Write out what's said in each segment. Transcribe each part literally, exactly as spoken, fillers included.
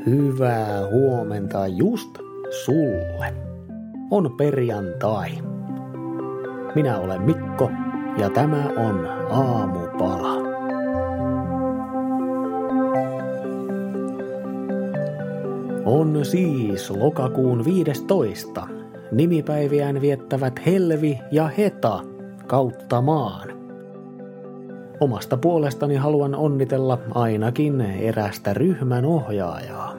Hyvää huomenta just sulle. On perjantai. Minä olen Mikko ja tämä on Aamupala. On siis lokakuun viidestoista. Nimipäiviään viettävät Helvi ja Heta kautta maan. Omasta puolestani haluan onnitella ainakin erästä ryhmän ohjaajaa.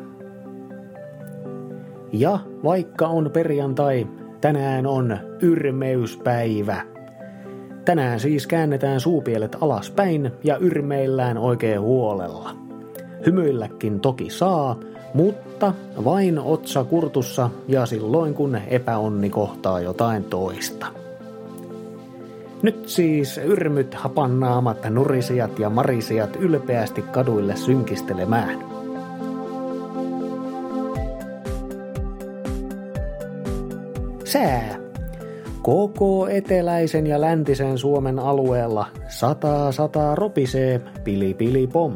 Ja vaikka on perjantai, tänään on yrmeyspäivä. Tänään siis käännetään suupielet alaspäin ja yrmeillään oikein huolella. Hymyilläkin toki saa, mutta vain otsa kurtussa ja silloin kun epäonni kohtaa jotain toista. Nyt siis yrmyt hapannaamat nurisijat ja marisijat ylpeästi kaduille synkistelemään. Sää. Koko eteläisen ja läntisen Suomen alueella sataa sataa ropisee pili pili pom.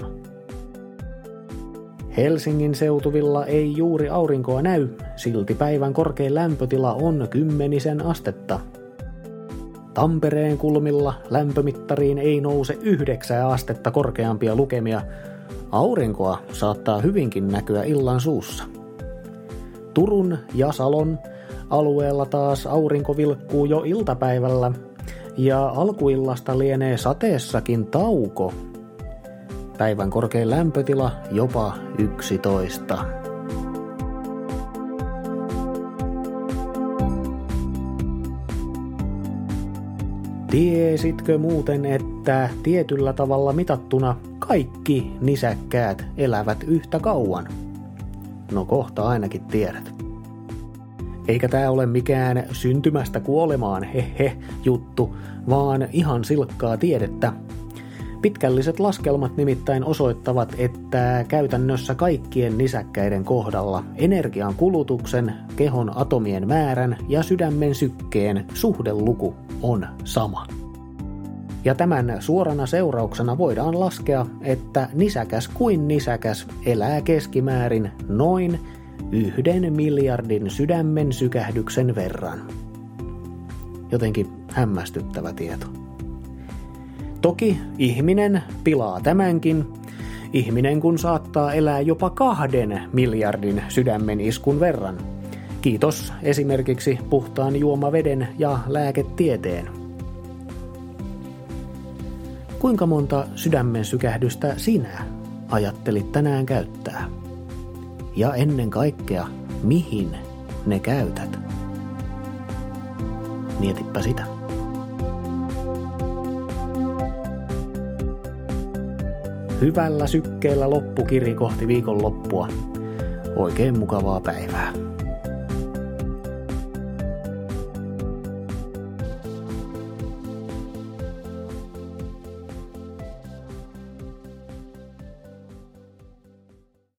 Helsingin seutuvilla ei juuri aurinkoa näy, silti päivän korkein lämpötila on kymmenisen astetta. Tampereen kulmilla lämpömittariin ei nouse yhdeksää astetta korkeampia lukemia. Aurinkoa saattaa hyvinkin näkyä illan suussa. Turun ja Salon alueella taas aurinko vilkkuu jo iltapäivällä ja alkuillasta lienee sateessakin tauko. Päivän korkein lämpötila jopa yksitoista. Tiesitkö muuten, että tietyllä tavalla mitattuna kaikki nisäkkäät elävät yhtä kauan? No kohta ainakin tiedät. Eikä tää ole mikään syntymästä kuolemaan hehe juttu, vaan ihan silkkaa tiedettä. Pitkälliset laskelmat nimittäin osoittavat, että käytännössä kaikkien nisäkkäiden kohdalla energian kulutuksen, kehon atomien määrän ja sydämen sykkeen suhdeluku on sama. Ja tämän suorana seurauksena voidaan laskea, että nisäkäs kuin nisäkäs elää keskimäärin noin yhden miljardin sydämen sykähdyksen verran. Jotenkin hämmästyttävä tieto. Toki ihminen pilaa tämänkin. Ihminen kun saattaa elää jopa kahden miljardin sydämen iskun verran. Kiitos esimerkiksi puhtaan juomaveden ja lääketieteen. Kuinka monta sydämen sykähdystä sinä ajattelit tänään käyttää? Ja ennen kaikkea, mihin ne käytät? Mietipä sitä. Hyvällä sykkeellä loppukiri kohti viikonloppua. Oikein mukavaa päivää.